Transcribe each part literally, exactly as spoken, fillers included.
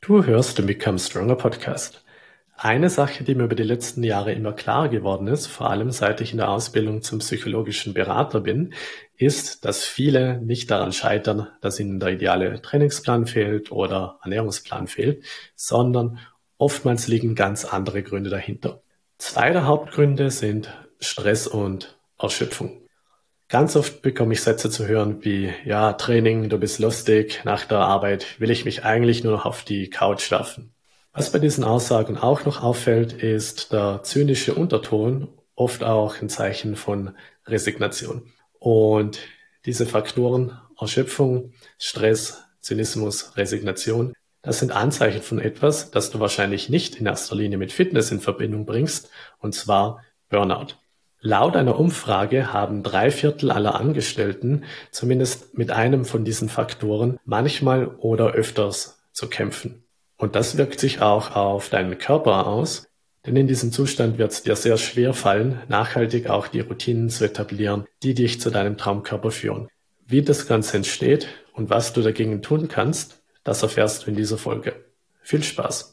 Du hörst den Become Stronger Podcast. Eine Sache, die mir über die letzten Jahre immer klarer geworden ist, vor allem seit ich in der Ausbildung zum psychologischen Berater bin, ist, dass viele nicht daran scheitern, dass ihnen der ideale Trainingsplan fehlt oder Ernährungsplan fehlt, sondern oftmals liegen ganz andere Gründe dahinter. Zwei der Hauptgründe sind Stress und Erschöpfung. Ganz oft bekomme ich Sätze zu hören wie, ja, Training, du bist lustig, nach der Arbeit will ich mich eigentlich nur noch auf die Couch werfen. Was bei diesen Aussagen auch noch auffällt, ist der zynische Unterton, oft auch ein Zeichen von Resignation. Und diese Faktoren, Erschöpfung, Stress, Zynismus, Resignation, das sind Anzeichen von etwas, das du wahrscheinlich nicht in erster Linie mit Fitness in Verbindung bringst, und zwar Burnout. Laut einer Umfrage haben drei Viertel aller Angestellten zumindest mit einem von diesen Faktoren manchmal oder öfters zu kämpfen. Und das wirkt sich auch auf deinen Körper aus, denn in diesem Zustand wird es dir sehr schwer fallen, nachhaltig auch die Routinen zu etablieren, die dich zu deinem Traumkörper führen. Wie das Ganze entsteht und was du dagegen tun kannst, das erfährst du in dieser Folge. Viel Spaß!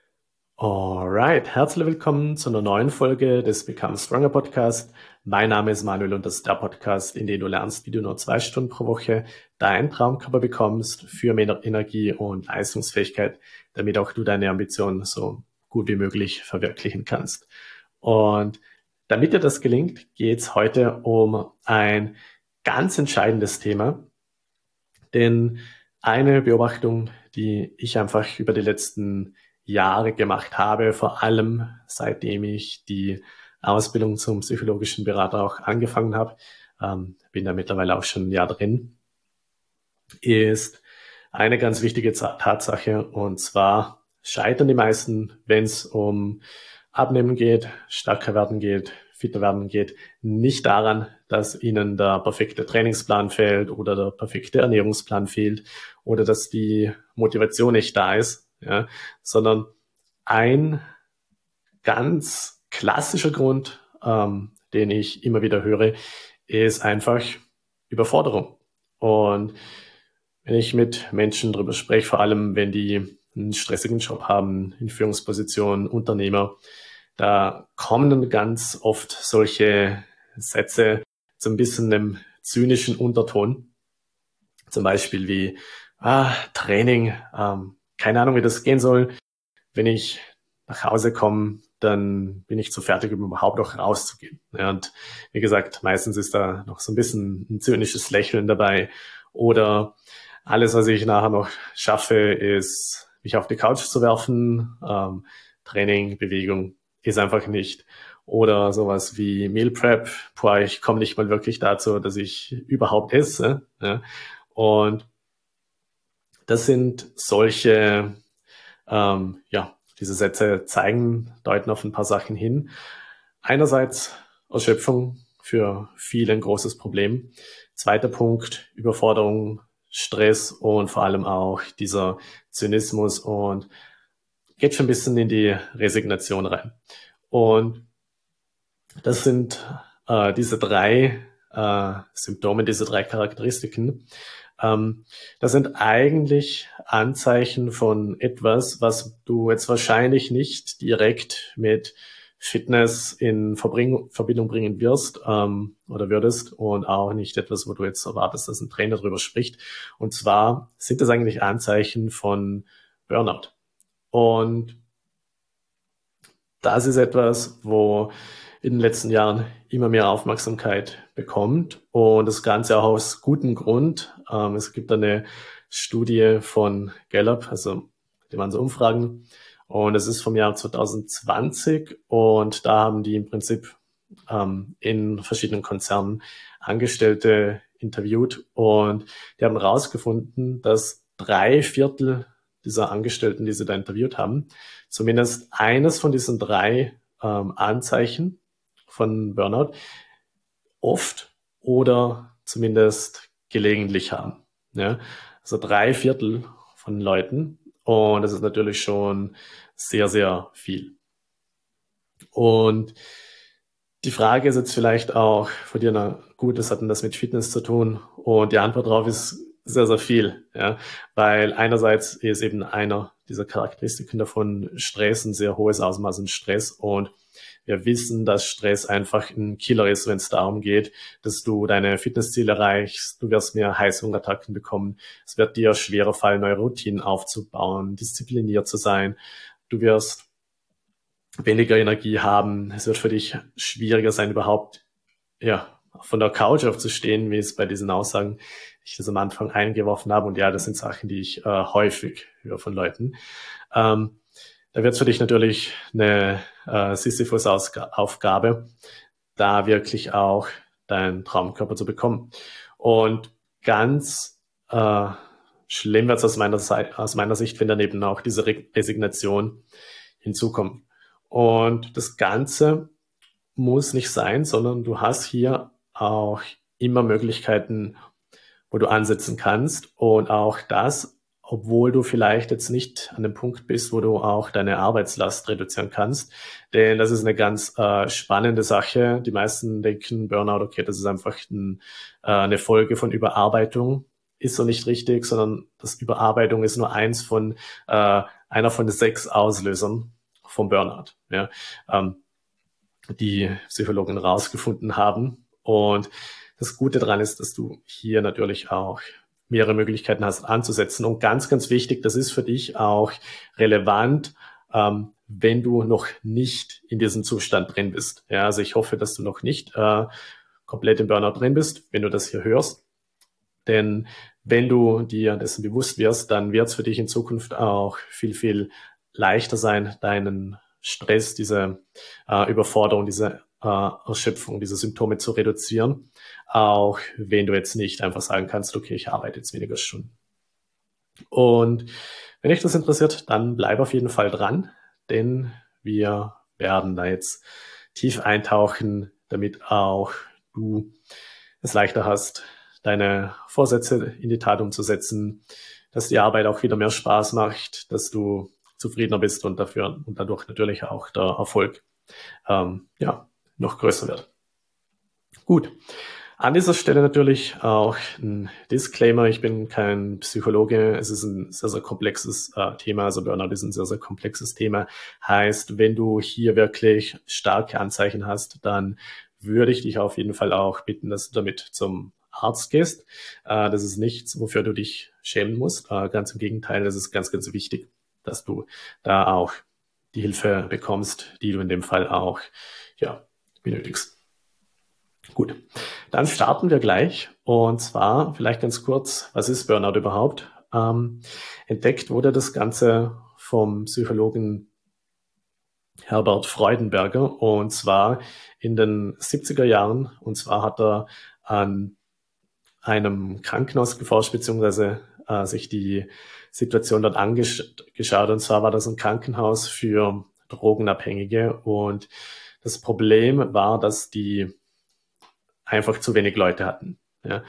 Alright, herzlich willkommen zu einer neuen Folge des Become Stronger Podcast. Mein Name ist Manuel und das ist der Podcast, in dem du lernst, wie du nur zwei Stunden pro Woche deinen Traumkörper bekommst für mehr Energie und Leistungsfähigkeit, damit auch du deine Ambitionen so gut wie möglich verwirklichen kannst. Und damit dir das gelingt, geht es heute um ein ganz entscheidendes Thema, denn eine Beobachtung, die ich einfach über die letzten Jahre gemacht habe, vor allem seitdem ich die Ausbildung zum psychologischen Berater auch angefangen habe, ähm, bin da mittlerweile auch schon ein Jahr drin, ist eine ganz wichtige Tatsache, und zwar scheitern die meisten, wenn es um Abnehmen geht, stärker werden geht, fitter werden geht, nicht daran, dass ihnen der perfekte Trainingsplan fehlt oder der perfekte Ernährungsplan fehlt oder dass die Motivation nicht da ist, ja, sondern ein ganz klassischer Grund, ähm, den ich immer wieder höre, ist einfach Überforderung. Und wenn ich mit Menschen darüber spreche, vor allem wenn die einen stressigen Job haben, in Führungspositionen, Unternehmer, da kommen dann ganz oft solche Sätze zu ein bisschen einem zynischen Unterton. Zum Beispiel wie, ah, Training, ähm, keine Ahnung, wie das gehen soll. Wenn ich nach Hause komme, dann bin ich zu fertig, um überhaupt noch rauszugehen. Ja, und wie gesagt, meistens ist da noch so ein bisschen ein zynisches Lächeln dabei. Oder alles, was ich nachher noch schaffe, ist, mich auf die Couch zu werfen. Ähm, Training, Bewegung ist einfach nicht. Oder sowas wie Meal Prep. Boah, ich komme nicht mal wirklich dazu, dass ich überhaupt esse. Ja. Und das sind solche, ähm, ja, diese Sätze zeigen, deuten auf ein paar Sachen hin. Einerseits Erschöpfung, für viele ein großes Problem. Zweiter Punkt, Überforderung, Stress und vor allem auch dieser Zynismus und geht schon ein bisschen in die Resignation rein. Und das sind äh, diese drei äh, Symptome, diese drei Charakteristiken. Ähm, das sind eigentlich Anzeichen von etwas, was du jetzt wahrscheinlich nicht direkt mit Fitness in Verbring Verbindung bringen wirst ähm, oder würdest, und auch nicht etwas, wo du jetzt erwartest, dass ein Trainer drüber spricht. Und zwar sind das eigentlich Anzeichen von Burnout. Und das ist etwas, wo in den letzten Jahren immer mehr Aufmerksamkeit bekommt, und das Ganze auch aus gutem Grund. Ähm, es gibt eine Studie von Gallup, also die waren so Umfragen, und es ist vom Jahr zwanzig zwanzig, und da haben die im Prinzip ähm, in verschiedenen Konzernen Angestellte interviewt, und die haben herausgefunden, dass drei Viertel dieser Angestellten, die sie da interviewt haben, zumindest eines von diesen drei ähm, Anzeichen von Burnout oft oder zumindest gelegentlich haben. Ja? Also drei Viertel von Leuten, und das ist natürlich schon sehr, sehr viel. Und die Frage ist jetzt vielleicht auch von dir, na gut, das hat denn das mit Fitness zu tun? Und die Antwort darauf ist sehr, sehr viel, ja, weil einerseits ist eben einer dieser Charakteristiken davon Stress, ein sehr hohes Ausmaß an Stress, und wir wissen, dass Stress einfach ein Killer ist, wenn es darum geht, dass du deine Fitnessziele erreichst. Du wirst mehr Heißhungerattacken bekommen. Es wird dir schwerer fallen, neue Routinen aufzubauen, diszipliniert zu sein. Du wirst weniger Energie haben. Es wird für dich schwieriger sein, überhaupt, ja, von der Couch aufzustehen, wie es bei diesen Aussagen ich das am Anfang eingeworfen habe. Und ja, das sind Sachen, die ich äh, häufig höre von Leuten. Ähm, da wird es für dich natürlich eine äh, Sisyphus-Aufgabe, da wirklich auch deinen Traumkörper zu bekommen. Und ganz äh, schlimm wird es aus meiner, aus meiner Sicht, wenn dann eben auch diese Re Resignation hinzukommt. Und das Ganze muss nicht sein, sondern du hast hier auch immer Möglichkeiten, wo du ansetzen kannst, und auch das, obwohl du vielleicht jetzt nicht an dem Punkt bist, wo du auch deine Arbeitslast reduzieren kannst. Denn das ist eine ganz äh, spannende Sache. Die meisten denken, Burnout, okay, das ist einfach ein, äh, eine Folge von Überarbeitung. Ist so nicht richtig, sondern das Überarbeitung ist nur eins von, äh, einer von den sechs Auslösern vom Burnout, ja, ähm, die Psychologen rausgefunden haben. Und das Gute daran ist, dass du hier natürlich auch mehrere Möglichkeiten hast anzusetzen. Und ganz, ganz wichtig, das ist für dich auch relevant, ähm, wenn du noch nicht in diesem Zustand drin bist. Ja, also ich hoffe, dass du noch nicht äh, komplett im Burnout drin bist, wenn du das hier hörst. Denn wenn du dir dessen bewusst wirst, dann wird es für dich in Zukunft auch viel, viel leichter sein, deinen Stress, diese äh, Überforderung, diese äh, Erschöpfung, diese Symptome zu reduzieren, auch wenn du jetzt nicht einfach sagen kannst, okay, ich arbeite jetzt weniger Stunden. Und wenn dich das interessiert, dann bleib auf jeden Fall dran, denn wir werden da jetzt tief eintauchen, damit auch du es leichter hast, deine Vorsätze in die Tat umzusetzen, dass die Arbeit auch wieder mehr Spaß macht, dass du zufriedener bist und dafür und dadurch natürlich auch der Erfolg ähm, ja, noch größer wird. Gut. An dieser Stelle natürlich auch ein Disclaimer. Ich bin kein Psychologe. Es ist ein sehr, sehr komplexes äh, Thema. Also Burnout ist ein sehr, sehr komplexes Thema. Heißt, wenn du hier wirklich starke Anzeichen hast, dann würde ich dich auf jeden Fall auch bitten, dass du damit zum Arzt gehst. Äh, das ist nichts, wofür du dich schämen musst. Äh, ganz im Gegenteil, das ist ganz, ganz wichtig, dass du da auch die Hilfe bekommst, die du in dem Fall auch ja, benötigst. Gut, dann starten wir gleich. Und zwar vielleicht ganz kurz, was ist Burnout überhaupt? Ähm, entdeckt wurde das Ganze vom Psychologen Herbert Freudenberger, und zwar in den siebziger Jahren. Und zwar hat er an einem Krankenhaus geforscht, beziehungsweise äh, sich die Situation dort angeschaut. Und zwar war das ein Krankenhaus für Drogenabhängige. Und das Problem war, dass die einfach zu wenig Leute hatten. Ja.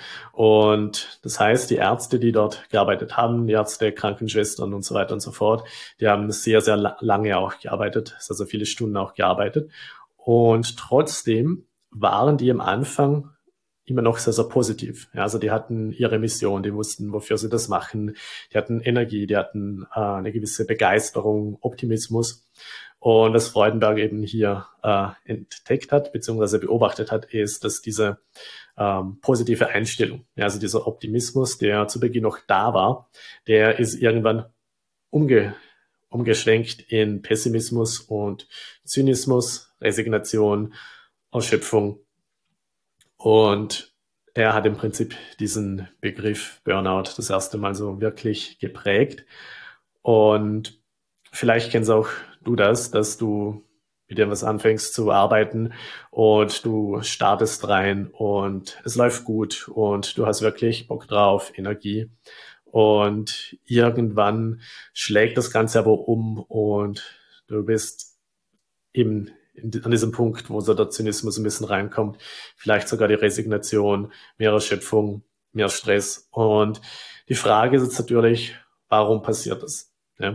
Und das heißt, die Ärzte, die dort gearbeitet haben, die Ärzte, Krankenschwestern und so weiter und so fort, die haben sehr, sehr lange auch gearbeitet, also viele Stunden auch gearbeitet. Und trotzdem waren die am Anfang immer noch sehr, sehr positiv. Ja, also die hatten ihre Mission, die wussten, wofür sie das machen. Die hatten Energie, die hatten äh, eine gewisse Begeisterung, Optimismus. Und was Freudenberg eben hier äh, entdeckt hat, beziehungsweise beobachtet hat, ist, dass diese ähm, positive Einstellung, ja, also dieser Optimismus, der zu Beginn noch da war, der ist irgendwann umge umgeschwenkt in Pessimismus und Zynismus, Resignation, Erschöpfung. Und er hat im Prinzip diesen Begriff Burnout das erste Mal so wirklich geprägt. Und vielleicht kennst auch du das, dass du mit dir was anfängst zu arbeiten und du startest rein und es läuft gut und du hast wirklich Bock drauf, Energie. Und irgendwann schlägt das Ganze aber um und du bist eben an diesem Punkt, wo so der Zynismus ein bisschen reinkommt, vielleicht sogar die Resignation, mehr Erschöpfung, mehr Stress. Und die Frage ist jetzt natürlich, warum passiert das? Ja?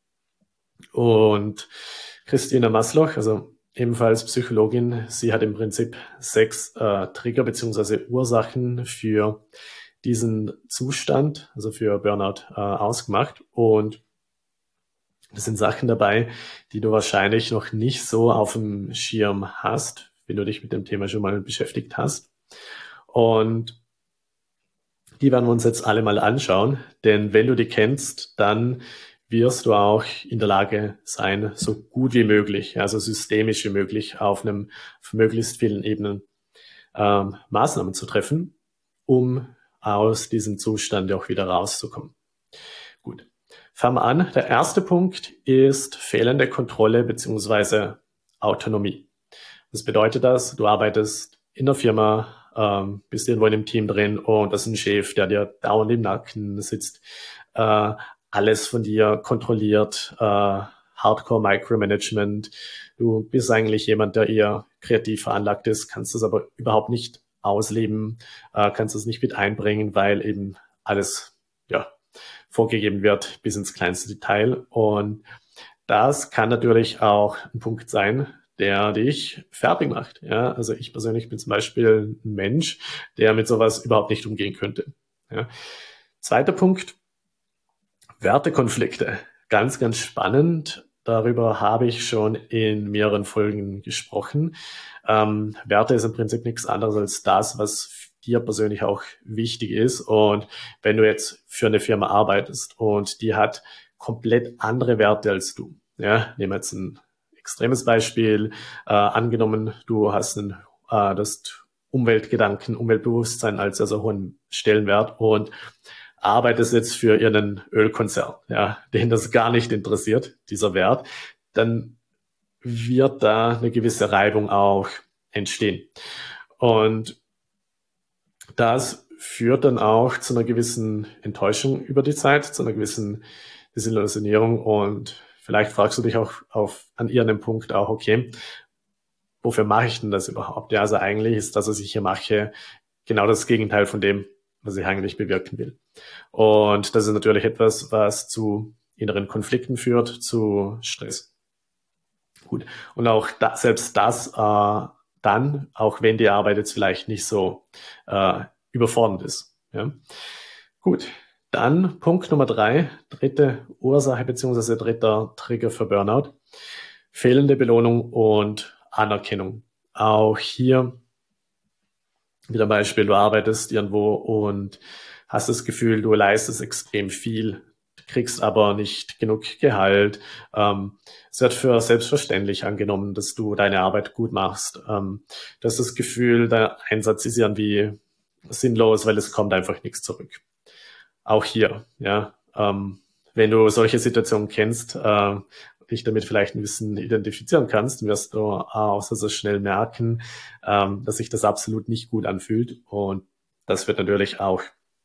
Und Christina Masloch, also ebenfalls Psychologin, sie hat im Prinzip sechs äh, Trigger beziehungsweise Ursachen für diesen Zustand, also für Burnout, äh, ausgemacht. Und das sind Sachen dabei, die du wahrscheinlich noch nicht so auf dem Schirm hast, wenn du dich mit dem Thema schon mal beschäftigt hast. Und die werden wir uns jetzt alle mal anschauen, denn wenn du die kennst, dann wirst du auch in der Lage sein, so gut wie möglich, also systemisch wie möglich, auf einem auf möglichst vielen Ebenen ähm, Maßnahmen zu treffen, um aus diesem Zustand auch wieder rauszukommen. Gut, fangen wir an. Der erste Punkt ist fehlende Kontrolle beziehungsweise Autonomie. Was bedeutet das? Du arbeitest in der Firma, ähm, bist irgendwo in einem Team drin und das ist ein Chef, der dir dauernd im Nacken sitzt, äh, alles von dir kontrolliert, äh, Hardcore Micromanagement. Du bist eigentlich jemand, der eher kreativ veranlagt ist, kannst das aber überhaupt nicht ausleben, äh, kannst es nicht mit einbringen, weil eben alles, ja, vorgegeben wird bis ins kleinste Detail. Und das kann natürlich auch ein Punkt sein, der dich fertig macht. Ja, also ich persönlich bin zum Beispiel ein Mensch, der mit sowas überhaupt nicht umgehen könnte. Ja. Zweiter Punkt, Wertekonflikte. Ganz, ganz spannend. Darüber habe ich schon in mehreren Folgen gesprochen. Ähm, Werte ist im Prinzip nichts anderes als das, was dir persönlich auch wichtig ist. Und wenn du jetzt für eine Firma arbeitest und die hat komplett andere Werte als du, ja, nehmen wir jetzt ein extremes Beispiel. Äh, angenommen, du hast einen, äh, das Umweltgedanken, Umweltbewusstsein als sehr, sehr hohen Stellenwert und arbeitest jetzt für ihren Ölkonzern, ja, den das gar nicht interessiert, dieser Wert, dann wird da eine gewisse Reibung auch entstehen. Und das führt dann auch zu einer gewissen Enttäuschung über die Zeit, zu einer gewissen Desillusionierung. Und vielleicht fragst du dich auch auf, an irgendeinem Punkt auch, okay, wofür mache ich denn das überhaupt? Ja, also eigentlich ist das, was ich hier mache, genau das Gegenteil von dem, was ich eigentlich bewirken will. Und das ist natürlich etwas, was zu inneren Konflikten führt, zu Stress. Gut. Und auch da, selbst das äh, dann, auch wenn die Arbeit jetzt vielleicht nicht so äh, überfordernd ist. Ja. Gut. Dann Punkt Nummer drei, dritte Ursache beziehungsweise dritter Trigger für Burnout. Fehlende Belohnung und Anerkennung. Auch hier wieder ein Beispiel, du arbeitest irgendwo und hast das Gefühl, du leistest extrem viel, kriegst aber nicht genug Gehalt. Ähm, es wird für selbstverständlich angenommen, dass du deine Arbeit gut machst. Ähm, du hast das Gefühl, der Einsatz ist irgendwie sinnlos, weil es kommt einfach nichts zurück. Auch hier, ja, ähm, wenn du solche Situationen kennst, äh, dich damit vielleicht ein bisschen identifizieren kannst, wirst du auch so, so schnell merken, ähm, dass sich das absolut nicht gut anfühlt. Und das wird natürlich auch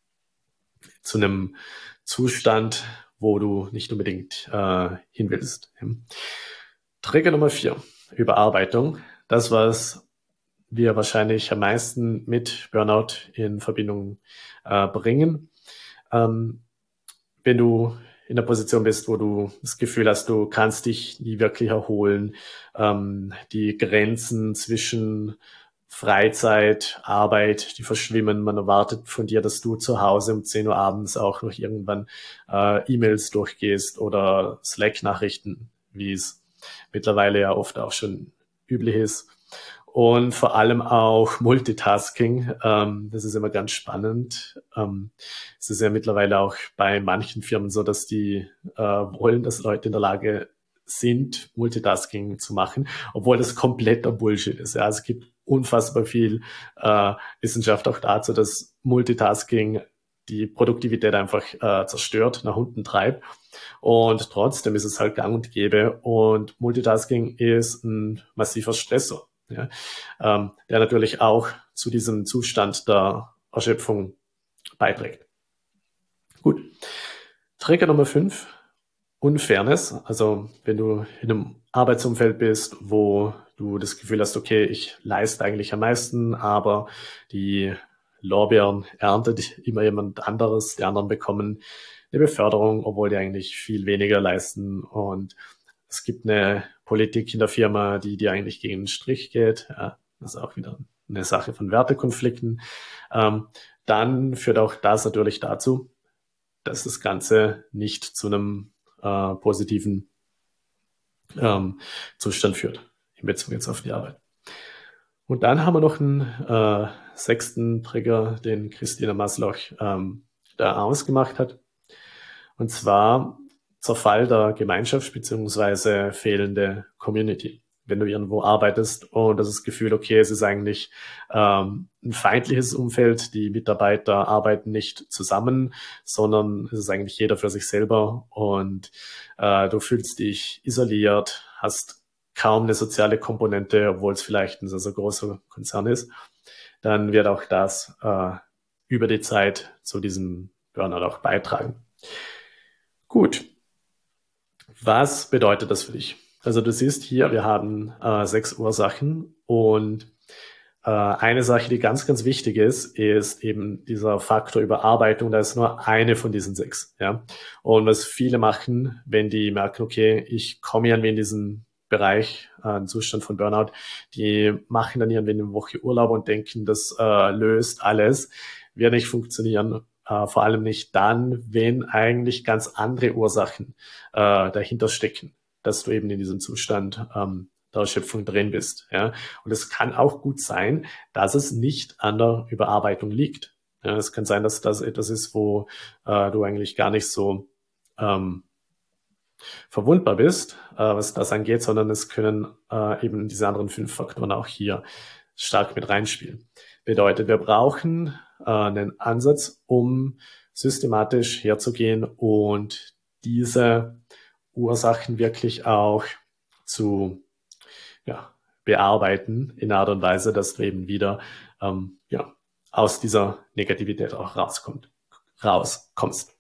zu einem Zustand, wo du nicht unbedingt äh, hin willst. Trigger Nummer vier, Überarbeitung. Das, was wir wahrscheinlich am meisten mit Burnout in Verbindung äh, bringen. Ähm, wenn du in der Position bist, wo du das Gefühl hast, du kannst dich nie wirklich erholen, ähm, die Grenzen zwischen Freizeit, Arbeit, die verschwimmen. Man erwartet von dir, dass du zu Hause um zehn Uhr abends auch noch irgendwann äh, E-Mails durchgehst oder Slack-Nachrichten, wie es mittlerweile ja oft auch schon üblich ist. Und vor allem auch Multitasking. Ähm, das ist immer ganz spannend. Ähm, es ist ja mittlerweile auch bei manchen Firmen so, dass die äh, wollen, dass Leute in der Lage sind, Multitasking zu machen, obwohl das kompletter Bullshit ist. Ja, es gibt unfassbar viel äh, Wissenschaft auch dazu, dass Multitasking die Produktivität einfach äh, zerstört, nach unten treibt. Und trotzdem ist es halt gang und gäbe. Und Multitasking ist ein massiver Stressor, ja, ähm, der natürlich auch zu diesem Zustand der Erschöpfung beiträgt. Gut. Trigger Nummer fünf, Unfairness. Also wenn du in einem Arbeitsumfeld bist, wo du das Gefühl hast, okay, ich leiste eigentlich am meisten, aber die Lorbeeren erntet immer jemand anderes, die anderen bekommen eine Beförderung, obwohl die eigentlich viel weniger leisten, und es gibt eine Politik in der Firma, die dir eigentlich gegen den Strich geht. Ja, das ist auch wieder eine Sache von Wertekonflikten. Ähm, dann führt auch das natürlich dazu, dass das Ganze nicht zu einem äh, positiven ähm, Zustand führt, in Bezug jetzt auf die Arbeit. Und dann haben wir noch einen äh, sechsten Trigger, den Christina Masloch ähm, da ausgemacht hat. Und zwar Zerfall der Gemeinschaft beziehungsweise fehlende Community. Wenn du irgendwo arbeitest und das Gefühl, okay, es ist eigentlich ähm, ein feindliches Umfeld, die Mitarbeiter arbeiten nicht zusammen, sondern es ist eigentlich jeder für sich selber und äh, du fühlst dich isoliert, hast kaum eine soziale Komponente, obwohl es vielleicht ein sehr, sehr großer Konzern ist, dann wird auch das äh, über die Zeit zu diesem Burnout auch beitragen. Gut. Was bedeutet das für dich? Also du siehst hier, wir haben äh, sechs Ursachen und äh, eine Sache, die ganz, ganz wichtig ist, ist eben dieser Faktor Überarbeitung. Da ist nur eine von diesen sechs. Ja? Und was viele machen, wenn die merken, okay, ich komme irgendwie in diesen Bereich, äh, einen Zustand von Burnout, die machen dann irgendwie eine Woche Urlaub und denken, das äh, löst alles, wird nicht funktionieren. Uh, vor allem nicht dann, wenn eigentlich ganz andere Ursachen uh, dahinter stecken, dass du eben in diesem Zustand um, der Erschöpfung drin bist. Ja? Und es kann auch gut sein, dass es nicht an der Überarbeitung liegt. Ja, es kann sein, dass das etwas ist, wo uh, du eigentlich gar nicht so um, verwundbar bist, uh, was das angeht, sondern es können uh, eben diese anderen fünf Faktoren auch hier stark mit reinspielen. Bedeutet, wir brauchen äh, einen Ansatz, um systematisch herzugehen und diese Ursachen wirklich auch zu ja, bearbeiten in einer Art und Weise, dass du eben wieder ähm, ja, aus dieser Negativität auch rauskommt, rauskommst.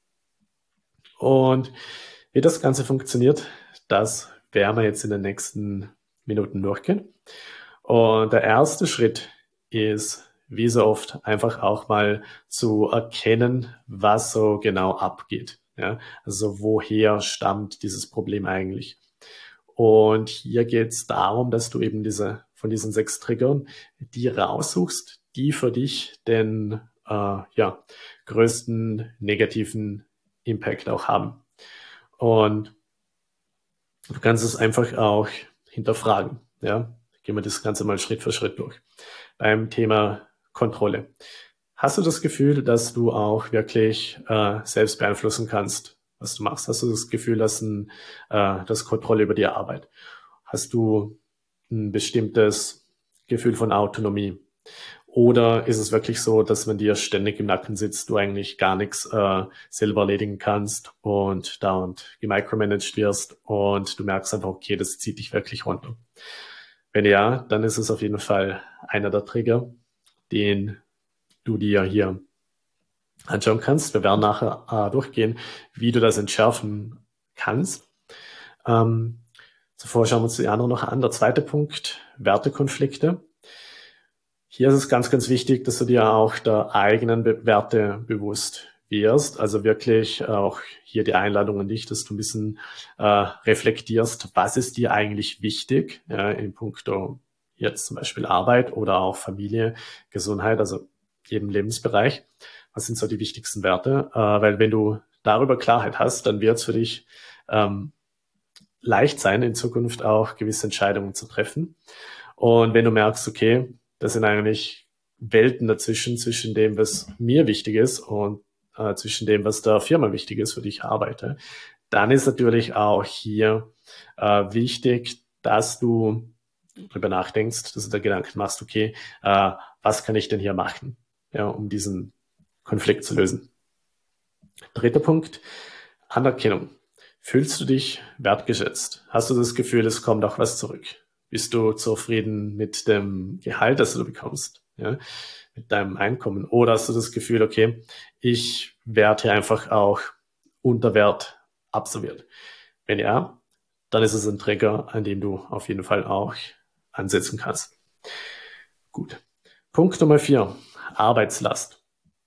Und wie das Ganze funktioniert, das werden wir jetzt in den nächsten Minuten durchgehen. Und der erste Schritt ist, wie so oft, einfach auch mal zu erkennen, was so genau abgeht. Ja? Also woher stammt dieses Problem eigentlich? Und hier geht es darum, dass du eben diese von diesen sechs Triggern die raussuchst, die für dich den äh, ja, größten negativen Impact auch haben. Und du kannst es einfach auch hinterfragen. Ja? Gehen wir das Ganze mal Schritt für Schritt durch. Beim Thema Kontrolle. Hast du das Gefühl, dass du auch wirklich äh, selbst beeinflussen kannst, was du machst? Hast du das Gefühl, dass ein, äh, das Kontrolle über die Arbeit? Hast du ein bestimmtes Gefühl von Autonomie? Oder ist es wirklich so, dass man dir ständig im Nacken sitzt, du eigentlich gar nichts äh, selber erledigen kannst und dauernd gemicromanaged wirst und du merkst einfach, okay, das zieht dich wirklich runter? Wenn ja, dann ist es auf jeden Fall einer der Trigger, den du dir hier anschauen kannst. Wir werden nachher äh, durchgehen, wie du das entschärfen kannst. Ähm, zuvor schauen wir uns die anderen noch an. Der zweite Punkt, Wertekonflikte. Hier ist es ganz, ganz wichtig, dass du dir auch der eigenen Be- Werte bewusst wirst. Also wirklich auch hier die Einladung an dich, dass du ein bisschen äh, reflektierst, was ist dir eigentlich wichtig, ja, in puncto jetzt zum Beispiel Arbeit oder auch Familie, Gesundheit, also jedem Lebensbereich. Was sind so die wichtigsten Werte? Äh, weil wenn du darüber Klarheit hast, dann wird es für dich ähm, leicht sein, in Zukunft auch gewisse Entscheidungen zu treffen. Und wenn du merkst, okay, das sind eigentlich Welten dazwischen, zwischen dem, was mir wichtig ist und äh, zwischen dem, was der Firma wichtig ist, für die ich arbeite, dann ist natürlich auch hier äh, wichtig, dass du darüber nachdenkst, dass du dir Gedanken machst, okay, äh, was kann ich denn hier machen, ja, um diesen Konflikt zu lösen. Dritter Punkt, Anerkennung. Fühlst du dich wertgeschätzt? Hast du das Gefühl, es kommt auch was zurück? Bist du zufrieden mit dem Gehalt, das du bekommst, ja, mit deinem Einkommen? Oder hast du das Gefühl, okay, ich werde hier einfach auch unter Wert absolviert? Wenn ja, dann ist es ein Trigger, an dem du auf jeden Fall auch ansetzen kannst. Gut. Punkt Nummer vier, Arbeitslast.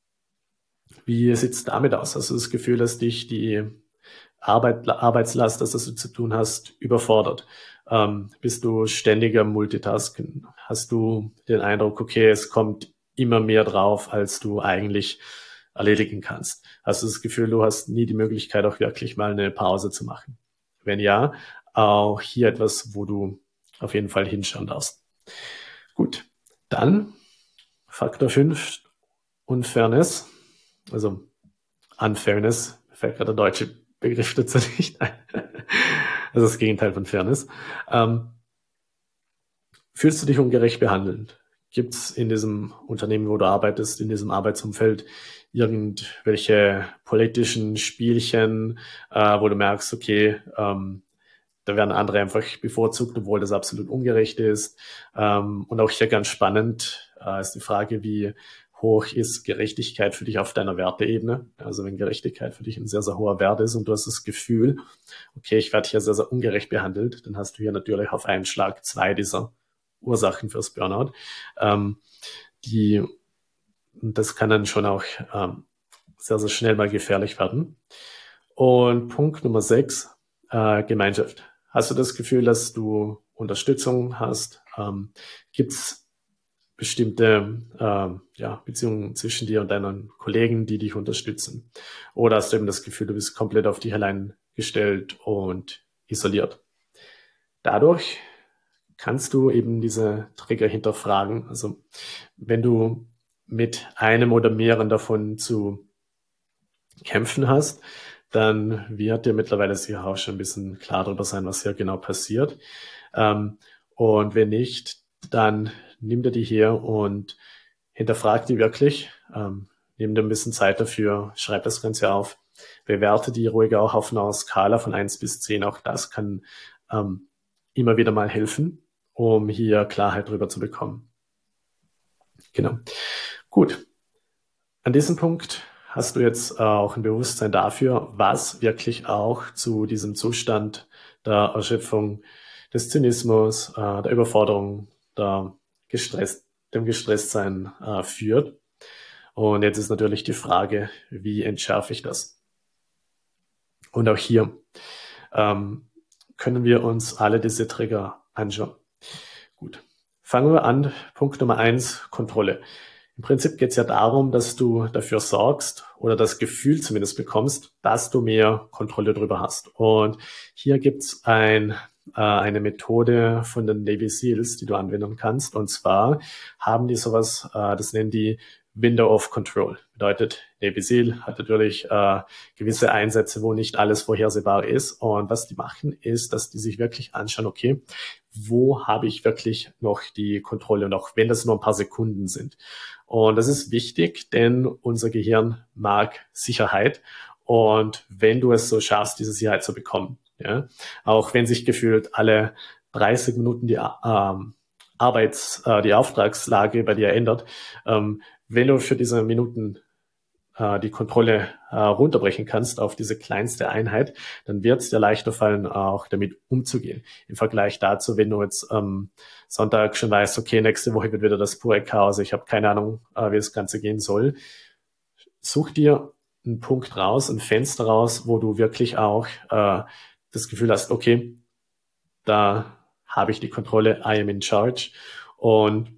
Wie sieht's damit aus? Hast du das Gefühl, dass dich die Arbeit, Arbeitslast, das, was du zu tun hast, überfordert? Ähm, bist du ständiger Multitasken? Hast du den Eindruck, okay, es kommt immer mehr drauf, als du eigentlich erledigen kannst. Hast du das Gefühl, du hast nie die Möglichkeit, auch wirklich mal eine Pause zu machen? Wenn ja, auch hier etwas, wo du auf jeden Fall hinschauen darfst. Gut, dann Faktor fünf, Unfairness, also Unfairness, mir fällt gerade der deutsche Begriff dazu nicht ein. Also das Gegenteil von Fairness. Ähm, fühlst du dich ungerecht behandelt? Gibt es in diesem Unternehmen, wo du arbeitest, in diesem Arbeitsumfeld irgendwelche politischen Spielchen, äh, wo du merkst, okay, ähm, da werden andere einfach bevorzugt, obwohl das absolut ungerecht ist. Ähm, und auch hier ganz spannend äh, ist die Frage, wie hoch ist Gerechtigkeit für dich auf deiner Werteebene? Also wenn Gerechtigkeit für dich ein sehr, sehr hoher Wert ist und du hast das Gefühl, okay, ich werde hier sehr, sehr ungerecht behandelt, dann hast du hier natürlich auf einen Schlag zwei dieser Ursachen fürs Burnout. Ähm, die, das kann dann schon auch ähm, sehr, sehr schnell mal gefährlich werden. Und Punkt Nummer sechs, äh, Gemeinschaft. Hast du das Gefühl, dass du Unterstützung hast? Ähm, Gibt es bestimmte äh, ja, Beziehungen zwischen dir und deinen Kollegen, die dich unterstützen? Oder hast du eben das Gefühl, du bist komplett auf dich allein gestellt und isoliert? Dadurch kannst du eben diese Trigger hinterfragen. Also wenn du mit einem oder mehreren davon zu kämpfen hast, dann wird dir mittlerweile sicher auch schon ein bisschen klar darüber sein, was hier genau passiert. Ähm, und wenn nicht, dann nimm dir die hier und hinterfrag die wirklich. Ähm, nimm dir ein bisschen Zeit dafür, schreib das Ganze auf, bewerte die ruhig auch auf einer Skala von eins bis zehn. Auch das kann ähm, immer wieder mal helfen, um hier Klarheit drüber zu bekommen. Genau. Gut. An diesem Punkt hast du jetzt auch ein Bewusstsein dafür, was wirklich auch zu diesem Zustand der Erschöpfung, des Zynismus, äh, der Überforderung, der Gestresst, dem Gestresstsein äh, führt. Und jetzt ist natürlich die Frage, wie entschärfe ich das? Und auch hier ähm, können wir uns alle diese Trigger anschauen. Gut, fangen wir an. Punkt Nummer eins, Kontrolle. Im Prinzip geht es ja darum, dass du dafür sorgst oder das Gefühl zumindest bekommst, dass du mehr Kontrolle darüber hast. Und hier gibt es ein, äh, eine Methode von den Navy Seals, die du anwenden kannst. Und zwar haben die sowas, äh, das nennen die Window of Control. Bedeutet, Navy Seal hat natürlich äh, gewisse Einsätze, wo nicht alles vorhersehbar ist. Und was die machen, ist, dass die sich wirklich anschauen, okay, wo habe ich wirklich noch die Kontrolle? Und auch wenn das nur ein paar Sekunden sind. Und das ist wichtig, denn unser Gehirn mag Sicherheit. Und wenn du es so schaffst, diese Sicherheit zu bekommen, ja, auch wenn sich gefühlt alle dreißig Minuten die ähm, Arbeits-, äh, die Auftragslage bei dir ändert, ähm, wenn du für diese Minuten äh, die Kontrolle äh, runterbrechen kannst auf diese kleinste Einheit, dann wird es dir leichter fallen, auch damit umzugehen. Im Vergleich dazu, wenn du jetzt ähm, Sonntag schon weißt, okay, nächste Woche wird wieder das pure Chaos, ich habe keine Ahnung, äh, wie das Ganze gehen soll, such dir einen Punkt raus, ein Fenster raus, wo du wirklich auch äh, das Gefühl hast, okay, da habe ich die Kontrolle, I am in charge. Und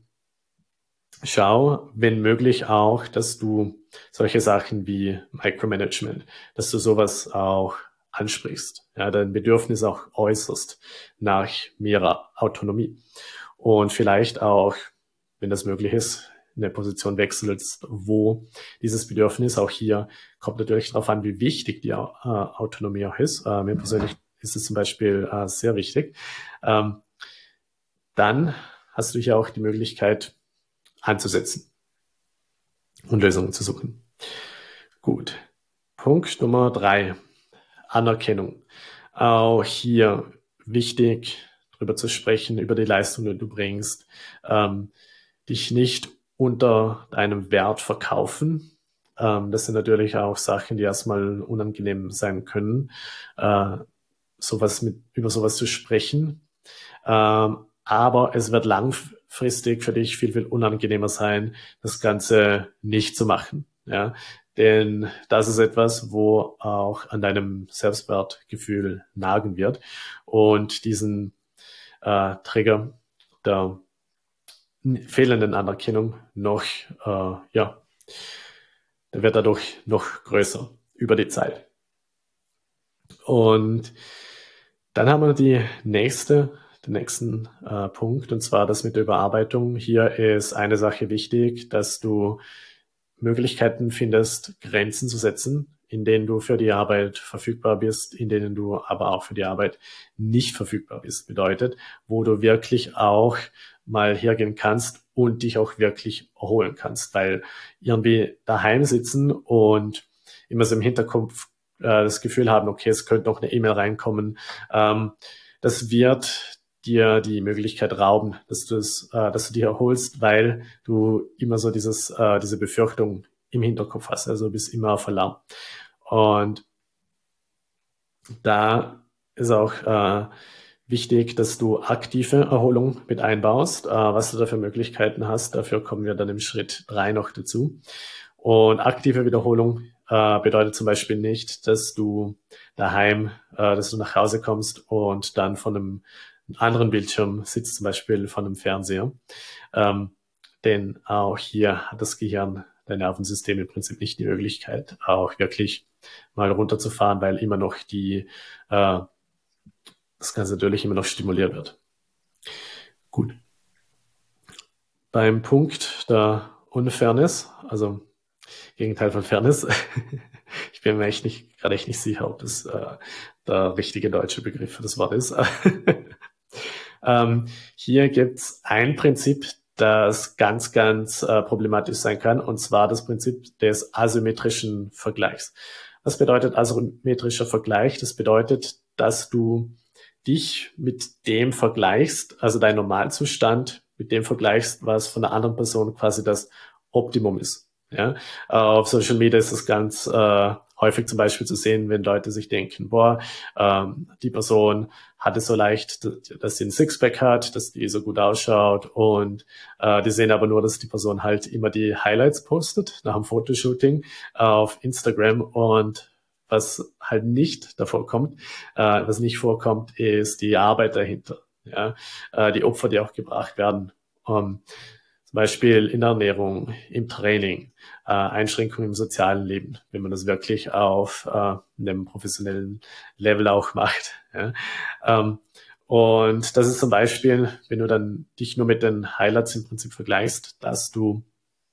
schau, wenn möglich auch, dass du solche Sachen wie Micromanagement, dass du sowas auch ansprichst, ja, dein Bedürfnis auch äußerst nach mehr Autonomie und vielleicht auch, wenn das möglich ist, eine Position wechselst, wo dieses Bedürfnis auch hier kommt natürlich darauf an, wie wichtig die äh, Autonomie auch ist. Äh, mir persönlich ist es zum Beispiel äh, sehr wichtig. Ähm, dann hast du hier auch die Möglichkeit, anzusetzen und Lösungen zu suchen. Gut. Punkt Nummer drei. Anerkennung. Auch hier wichtig, darüber zu sprechen, über die Leistung, die du bringst. Ähm, dich nicht unter deinem Wert verkaufen. Ähm, das sind natürlich auch Sachen, die erstmal unangenehm sein können, äh, sowas mit, über sowas zu sprechen. Ähm, aber es wird langfristig für dich viel, viel unangenehmer sein, das Ganze nicht zu machen. Ja, denn das ist etwas, wo auch an deinem Selbstwertgefühl nagen wird. Und diesen äh, Trigger der fehlenden Anerkennung noch, äh, ja, der wird dadurch noch größer über die Zeit. Und dann haben wir die nächste, den nächsten äh, Punkt, und zwar das mit der Überarbeitung. Hier ist eine Sache wichtig, dass du Möglichkeiten findest, Grenzen zu setzen, in denen du für die Arbeit verfügbar bist, in denen du aber auch für die Arbeit nicht verfügbar bist. Bedeutet, wo du wirklich auch mal hergehen kannst und dich auch wirklich erholen kannst, weil irgendwie daheim sitzen und immer so im Hinterkopf äh, das Gefühl haben, okay, es könnte noch eine E-Mail reinkommen, ähm, das wird dir die Möglichkeit rauben, dass du es, äh, dass du dich erholst, weil du immer so dieses, äh, diese Befürchtung im Hinterkopf hast. Also du bist immer verlassen. Und da ist auch äh, wichtig, dass du aktive Erholung mit einbaust. Äh, was du da für Möglichkeiten hast, dafür kommen wir dann im Schritt drei noch dazu. Und aktive Wiederholung äh, bedeutet zum Beispiel nicht, dass du daheim, äh, dass du nach Hause kommst und dann von einem anderen Bildschirm sitzt, zum Beispiel von einem Fernseher. Ähm, denn auch hier hat das Gehirn, dein Nervensystem im Prinzip nicht die Möglichkeit, auch wirklich mal runterzufahren, weil immer noch die, äh, das Ganze natürlich immer noch stimuliert wird. Gut. Beim Punkt der Unfairness, also Gegenteil von Fairness, ich bin mir echt nicht, gerade echt nicht sicher, ob das äh, der richtige deutsche Begriff für das Wort ist. ähm, hier gibt's ein Prinzip, das ganz, ganz äh, problematisch sein kann, und zwar das Prinzip des asymmetrischen Vergleichs. Was bedeutet asymmetrischer Vergleich? Das bedeutet, dass du dich mit dem vergleichst, also dein Normalzustand mit dem vergleichst, was von der anderen Person quasi das Optimum ist. Ja? Äh, auf Social Media ist das ganz äh, häufig zum Beispiel zu sehen, wenn Leute sich denken, boah, ähm, die Person hat es so leicht, dass sie ein Sixpack hat, dass die so gut ausschaut, und äh, die sehen aber nur, dass die Person halt immer die Highlights postet nach dem Fotoshooting äh, auf Instagram, und was halt nicht davor kommt, äh, was nicht vorkommt, ist die Arbeit dahinter, ja, äh, die Opfer, die auch gebracht werden, um, zum Beispiel in der Ernährung, im Training, äh, Einschränkungen im sozialen Leben, wenn man das wirklich auf äh, einem professionellen Level auch macht. Ja. Ähm, und das ist zum Beispiel, wenn du dann dich nur mit den Highlights im Prinzip vergleichst, dass du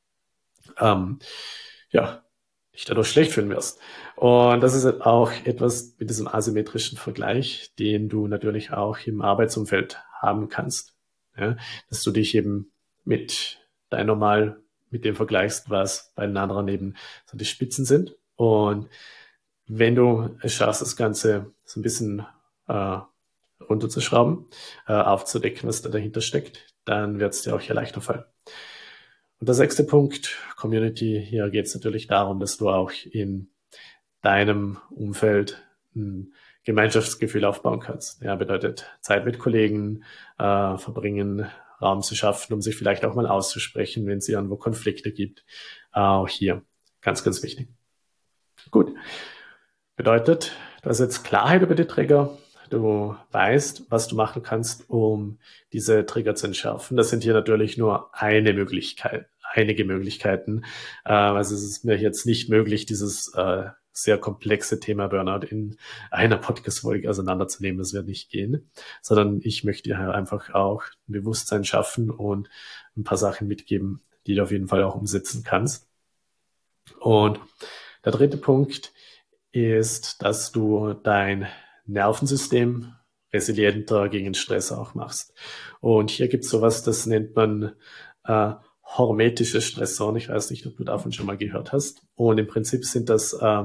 ähm, ja dich dadurch schlecht fühlen wirst. Und das ist auch etwas mit diesem asymmetrischen Vergleich, den du natürlich auch im Arbeitsumfeld haben kannst. Ja, dass du dich eben mit dein normal mit dem vergleichst, was bei den anderen eben so die Spitzen sind. Und wenn du es schaffst, das Ganze so ein bisschen äh, runterzuschrauben, äh, aufzudecken, was da dahinter steckt, dann wird es dir auch hier leichter fallen. Und der sechste Punkt, Community. Hier geht es natürlich darum, dass du auch in deinem Umfeld ein Gemeinschaftsgefühl aufbauen kannst. Ja, bedeutet Zeit mit Kollegen äh, verbringen, Raum zu schaffen, um sich vielleicht auch mal auszusprechen, wenn es irgendwo Konflikte gibt. Äh, auch hier ganz, ganz wichtig. Gut. Bedeutet, du hast jetzt Klarheit über die Trigger. Du weißt, was du machen kannst, um diese Trigger zu entschärfen. Das sind hier natürlich nur eine Möglichkeit, einige Möglichkeiten. Äh, also es ist mir jetzt nicht möglich, dieses äh, sehr komplexe Thema Burnout in einer Podcast-Folge auseinanderzunehmen. Das wird nicht gehen, sondern ich möchte dir einfach auch ein Bewusstsein schaffen und ein paar Sachen mitgeben, die du auf jeden Fall auch umsetzen kannst. Und der dritte Punkt ist, dass du dein Nervensystem resilienter gegen Stress auch machst. Und hier gibt es sowas, das nennt man äh, hormetische Stressoren. Ich weiß nicht, ob du davon schon mal gehört hast. Und im Prinzip sind das äh,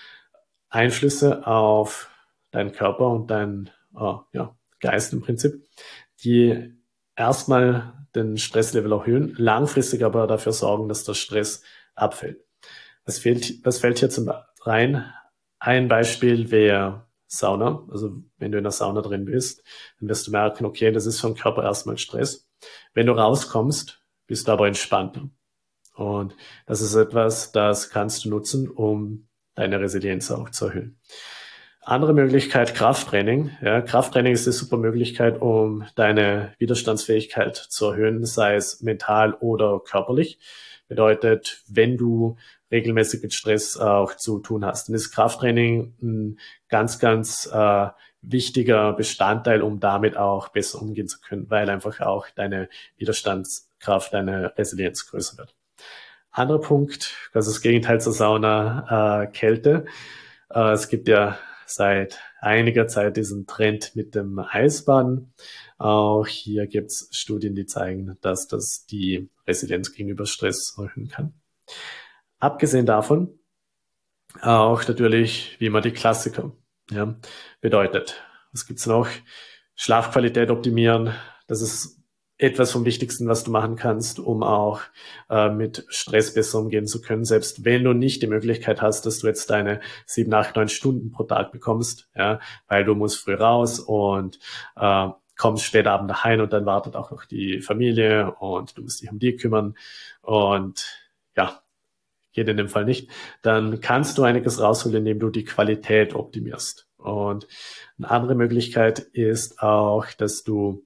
Einflüsse auf deinen Körper und deinen äh, ja, Geist im Prinzip, die erstmal den Stresslevel erhöhen, langfristig aber dafür sorgen, dass der Stress abfällt. Was fehlt, was fällt hier zum rein? Ein Beispiel wäre Sauna. Also wenn du in der Sauna drin bist, dann wirst du merken, okay, das ist für den Körper erstmal Stress. Wenn du rauskommst, bist du aber entspannter. Und das ist etwas, das kannst du nutzen, um deine Resilienz auch zu erhöhen. Andere Möglichkeit, Krafttraining. Ja, Krafttraining ist eine super Möglichkeit, um deine Widerstandsfähigkeit zu erhöhen, sei es mental oder körperlich. Bedeutet, wenn du regelmäßig mit Stress auch zu tun hast, dann ist Krafttraining ein ganz, ganz äh, wichtiger Bestandteil, um damit auch besser umgehen zu können, weil einfach auch deine Widerstandskraft, deine Resilienz größer wird. Anderer Punkt, das ist das Gegenteil zur Sauna, äh, Kälte. Äh, es gibt ja seit einiger Zeit diesen Trend mit dem Eisbaden. Auch hier gibt es Studien, die zeigen, dass das die Resilienz gegenüber Stress erhöhen kann. Abgesehen davon auch natürlich wie immer die Klassiker. Ja, bedeutet, was gibt's noch? Schlafqualität optimieren. Das ist etwas vom Wichtigsten, was du machen kannst, um auch äh, mit Stress besser umgehen zu können. Selbst wenn du nicht die Möglichkeit hast, dass du jetzt deine sieben, acht, neun Stunden pro Tag bekommst, ja, weil du musst früh raus und äh, kommst spät abend daheim und dann wartet auch noch die Familie und du musst dich um die kümmern und ja, geht in dem Fall nicht, dann kannst du einiges rausholen, indem du die Qualität optimierst. Und eine andere Möglichkeit ist auch, dass du,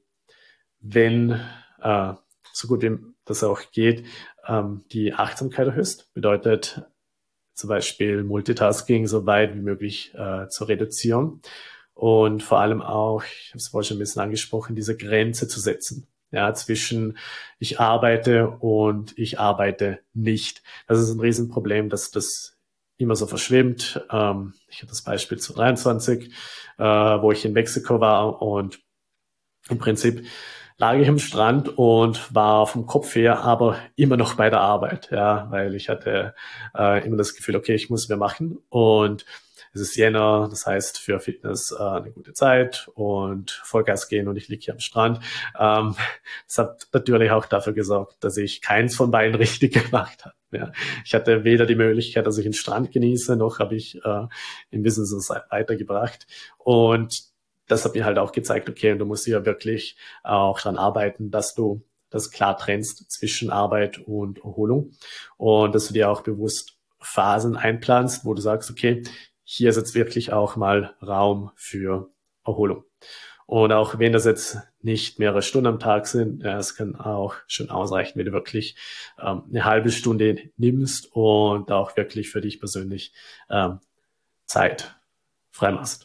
wenn äh, so gut wie das auch geht, ähm, die Achtsamkeit erhöhst. Bedeutet zum Beispiel Multitasking so weit wie möglich äh, zu reduzieren. Und vor allem auch, ich habe es vorhin schon ein bisschen angesprochen, diese Grenze zu setzen. Ja, zwischen ich arbeite und ich arbeite nicht. Das ist ein Riesenproblem, dass das immer so verschwimmt. Ähm, ich habe das Beispiel zu dreiundzwanzig, äh, wo ich in Mexiko war und im Prinzip lag ich am Strand und war vom Kopf her aber immer noch bei der Arbeit, ja, weil ich hatte äh, immer das Gefühl, okay, ich muss mehr machen und es ist Jänner, das heißt für Fitness äh, eine gute Zeit und Vollgas gehen und ich liege hier am Strand. Ähm, das hat natürlich auch dafür gesorgt, dass ich keins von beiden richtig gemacht habe. Ja. Ich hatte weder die Möglichkeit, dass ich den Strand genieße, noch habe ich äh, im Business es weitergebracht. Und das hat mir halt auch gezeigt, okay, du musst ja wirklich auch dran arbeiten, dass du das klar trennst zwischen Arbeit und Erholung und dass du dir auch bewusst Phasen einplanst, wo du sagst, okay, hier ist jetzt wirklich auch mal Raum für Erholung. Und auch wenn das jetzt nicht mehrere Stunden am Tag sind, ja, es kann auch schon ausreichen, wenn du wirklich ähm, eine halbe Stunde nimmst und auch wirklich für dich persönlich ähm, Zeit freimachst.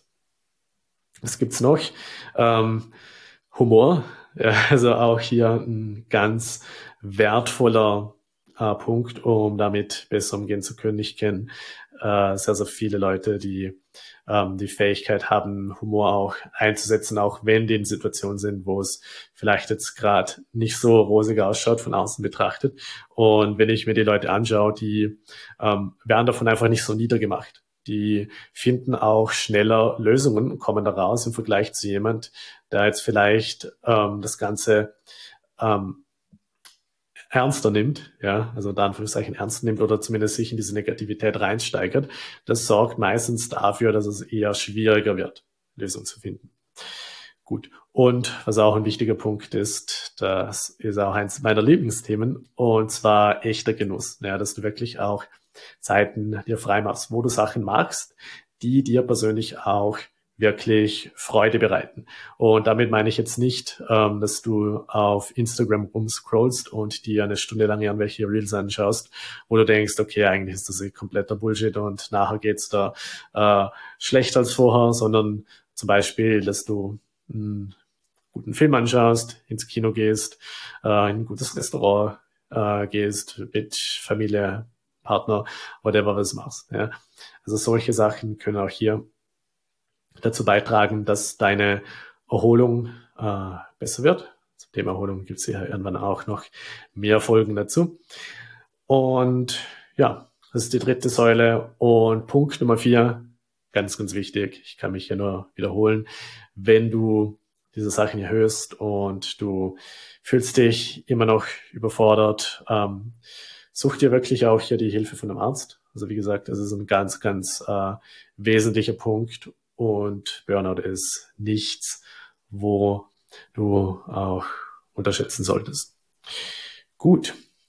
Was gibt's noch? Ähm, Humor, ja, also auch hier ein ganz wertvoller äh, Punkt, um damit besser umgehen zu können. Ich kenne äh, sehr, sehr viele Leute, die ähm, die Fähigkeit haben, Humor auch einzusetzen, auch wenn die in Situationen sind, wo es vielleicht jetzt gerade nicht so rosig ausschaut, von außen betrachtet. Und wenn ich mir die Leute anschaue, die ähm, werden davon einfach nicht so niedergemacht. Die finden auch schneller Lösungen und kommen da raus im Vergleich zu jemand, der jetzt vielleicht ähm, das Ganze ähm, ernster nimmt, ja, also da Anführungszeichen ernst nimmt oder zumindest sich in diese Negativität reinsteigert. Das sorgt meistens dafür, dass es eher schwieriger wird, Lösungen zu finden. Gut. Und was auch ein wichtiger Punkt ist, das ist auch eins meiner Lieblingsthemen, und zwar echter Genuss. Ja, dass du wirklich auch Zeiten dir frei machst, wo du Sachen magst, die dir persönlich auch wirklich Freude bereiten. Und damit meine ich jetzt nicht, ähm, dass du auf Instagram rumscrollst und dir eine Stunde lang irgendwelche Reels anschaust, wo du denkst, okay, eigentlich ist das ein kompletter Bullshit und nachher geht's da äh, schlechter als vorher, sondern zum Beispiel, dass du einen guten Film anschaust, ins Kino gehst, äh, in ein gutes Restaurant äh, gehst, mit Familie, Partner, whatever was machst. Ja. Also solche Sachen können auch hier dazu beitragen, dass deine Erholung äh, besser wird. Zum Thema Erholung gibt es ja irgendwann auch noch mehr Folgen dazu. Und ja, das ist die dritte Säule. Und Punkt Nummer vier, ganz, ganz wichtig, ich kann mich hier nur wiederholen, wenn du diese Sachen hier hörst und du fühlst dich immer noch überfordert, ähm, such dir wirklich auch hier die Hilfe von einem Arzt. Also wie gesagt, das ist ein ganz, ganz äh, wesentlicher Punkt, und Burnout ist nichts, wo du auch unterschätzen solltest. Gut,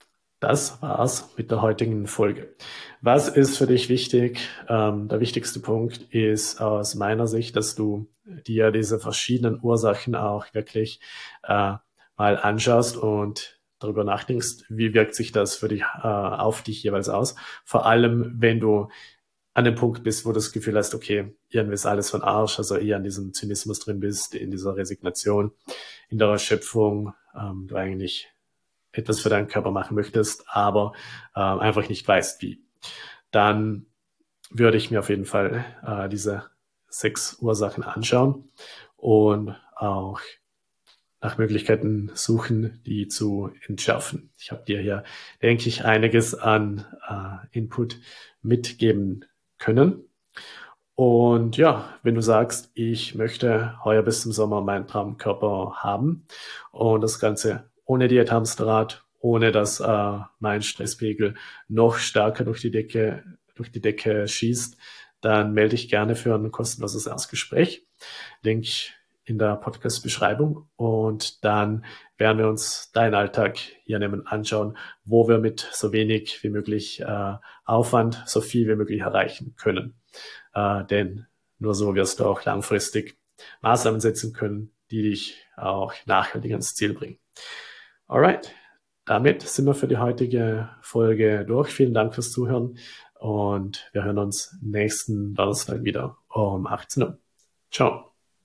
das war's mit der heutigen Folge. Was ist für dich wichtig? Ähm, der wichtigste Punkt ist aus meiner Sicht, dass du dir diese verschiedenen Ursachen auch wirklich äh, mal anschaust und darüber nachdenkst, wie wirkt sich das für dich äh, auf dich jeweils aus. Vor allem, wenn du an dem Punkt bist, wo du das Gefühl hast, okay, irgendwie ist alles von Arsch, also eher an diesem Zynismus drin bist, in dieser Resignation, in der Erschöpfung, ähm, du eigentlich etwas für deinen Körper machen möchtest, aber äh, einfach nicht weißt, wie. Dann würde ich mir auf jeden Fall äh, diese sechs Ursachen anschauen und auch nach Möglichkeiten suchen, die zu entschärfen. Ich habe dir hier, denke ich, einiges an äh, Input mitgeben können. Und ja, wenn du sagst, ich möchte heuer bis zum Sommer meinen Traumkörper haben und das Ganze ohne Diäthamsterrad, ohne dass äh, mein Stresspegel noch stärker durch die Decke, durch die Decke schießt, dann melde dich gerne für ein kostenloses Erstgespräch. Link in der Podcast-Beschreibung. Und dann werden wir uns deinen Alltag hier nehmen anschauen, wo wir mit so wenig wie möglich äh, Aufwand so viel wie möglich erreichen können. Äh, denn nur so wirst du auch langfristig Maßnahmen setzen können, die dich auch nachhaltig ans Ziel bringen. Alright, damit sind wir für die heutige Folge durch. Vielen Dank fürs Zuhören und wir hören uns nächsten Donnerstag wieder um achtzehn Uhr. Ciao.